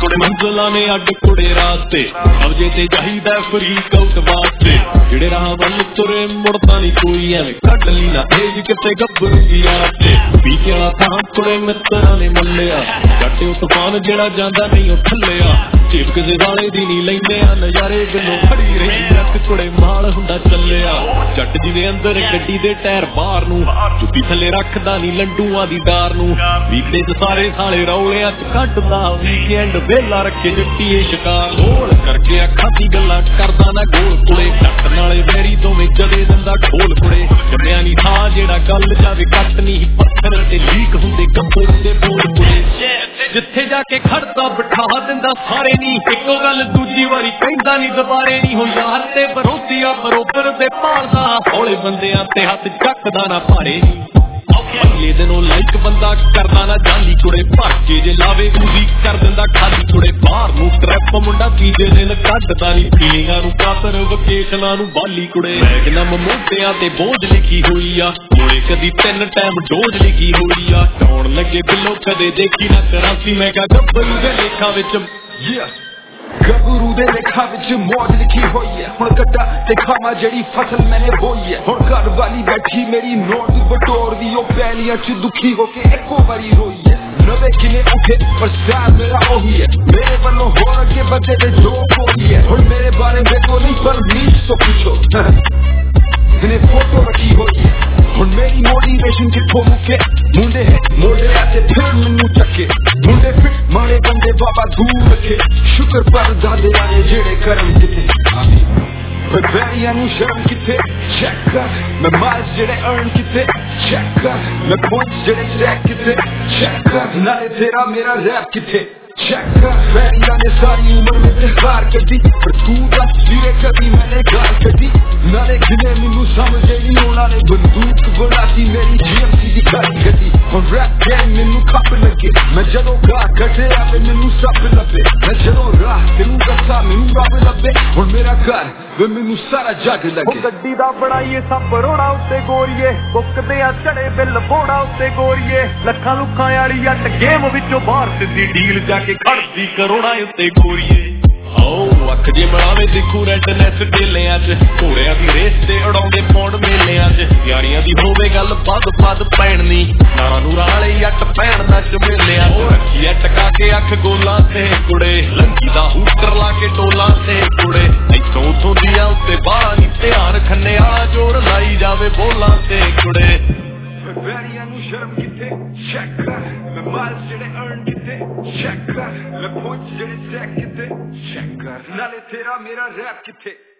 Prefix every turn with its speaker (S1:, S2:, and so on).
S1: कुड़े मंजिलां ने अड्ड कुड़े रास्ते अवजे ते चाहिदा फरीक आउट वास्ते जेड़े राह वल तुरे मुड़दा नहीं कोई एवें कढ ली ना एज किते गब्बरू दी आते पीके वाला थां कुड़े मित्तरां ने मल्लिया जट्टे ओ तूफान जेड़ा जांदा नहीं ओ थल्लिया चिपक दे वाले दी नहीं लैंदे आ नज़ारे बिलों खड़ी रही रख कुड़े माल हुंदा चलिया जट जिवें अंदर गड्डी दे टायर बाहर नूं जुत्ती थल्ले रखदा नहीं लंडूआं दी डार नूं वीकडे च सारे साले रौलियां च कढदा वीकेंड वेला रखे जुट्टीए शिकार गोल करके अखां दी गल्लां करदा ना गोल कुड़े कट नाले वैरी दोवें जदे दंदा ढोल कुड़े जम्मिया नहीं था जेड़ा गल जावे कट नहीं पत्थर ते लीक हुंदे गब्बरू दे बोल कुड़े जिथे जाके खड़दा बिठा दिंदा सारे नी इको गल दूजी वारी कहंदा नहीं दुबारे नी हो यार ते भरोसिया बरोबर दे पालदा हौले बंदियां ते हथ चकदा ना भारे अगले दिनों लाइक बंदा करदा ना जाली कुड़े भाके जे लावे उदी कर दिंदा खाली कुड़े बाहर नूं ट्रैप मुंडा तीजे दिन कढदा नहीं फीलिंगां नूं कातर वकेशनां नूं बाली कुड़े मैगनम मोटियां ते बोझ लिखी होई आ मोड़े कदी 3 टाइम डोज लिखी होई आ टौण लगे बिलो कदे देखी ना करासी मैं क्या गब्बरू दे लेखा विच
S2: गबरू दे लेखा विच मौज लिखी हुई है हुण कट्टा ते खावा जेड़ी फसल मैंने बोई है हुण घर वाली बैठी मेरी नोट बटोर दी ओ पैलियां च दुखी होके एको बारी रोई है नवे किले उठे पर सार मेरा ओही है मेरे वल्लों होर अगे बदे दे जो कोई है हुण मेरे बारे में को नहीं पर रीच तो पूछो इन्हें फोटो रखी हुई है हुण मेरी मोटिवेशन किथों मुके मुंडे मोड़े आते फिर मैनू चके मुंडे फिट मारे बंदे बाबा दूर रखे शुक्र पर दादे आए जेड़े करम किते बैरियां नू शर्म किते चेक कर मैं मार्क्स जेड़े अर्न किते चेक कर मैं पॉइंट्स जेड़े स्टैक किते चेक कर नाले तेरा मेरा रैप किते चेक कर बैरियां ने सारी उम्र में बेकार कटी पर तू दस वीरे कभी मैंने गाल कटी नाले गिने मैनू समझे नहीं होना ने बंदूक बनाती मेरी जीएमसी दी गाड़ी कटी और रैप गेम मैनू खप लगे मैं जदों गा कटे आवे मैनू सब लबे मैं जदों राह तेनू दसा मैनू रब लबे और मेरा घर वे मैनू सारा जग लगे
S3: गड्डी दा बनाईए सब रोड़ा उत्ते गोरीए बुकदे आ चढ़े बिल बोड़ा उत्ते गोरीए लखां लुखां वाली अट गेम विचों बाहर सिद्धी डील जाके खड़दी करोड़ां उत्ते गोरीए
S1: अख जे मलावे दिखू रेडनेस डेलियां च घोड़ियां दी रेस ते उड़ाउंदे पौंड मेलियां च यारियां दी होवे गल बद पैण दी नां नूरां वाले जट पैण दा चमेलियां च रखी टका के अख गोलां ते कुड़े लंगी दा हूटर ला के टोलां ते कुड़े इथों उथों दियां उत्ते बाहर नी ध्यान खन्ने आला जोर लाई जावे बोलां ते कुड़े
S2: बैरियां नू शर्म किते चेक कर मैं मार्क्स जेड़े अर्न किते चेक कर मैं पॉइंट्स जेड़े स्टैक किते चेक कर नाले तेरा मेरा रैप किते